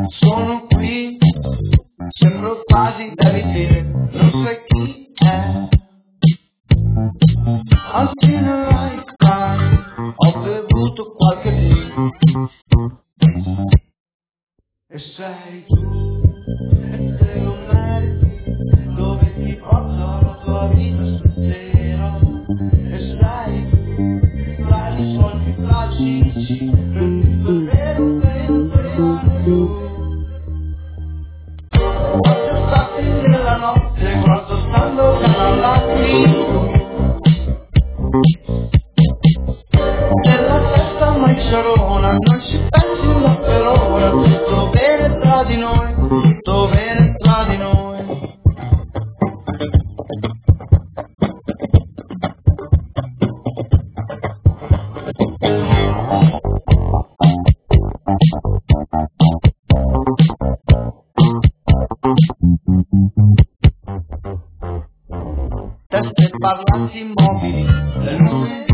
Sono qui, sembro quasi da ridere, non sai chi è. I've seen a lifetime, ho bevuto qualche vino. E sei tu, e te lo meriti, dove ti porta la tua vita stasera. E sei tu, tra i soldi tragici, davvero tu. Quattro stati nella notte, guardo stando dall'altro. Nella testa maicciarona, non ci pensi ma per ora. Tutto bene tra di noi, tutto bene tra di noi. Teste parlanti immobili, le luci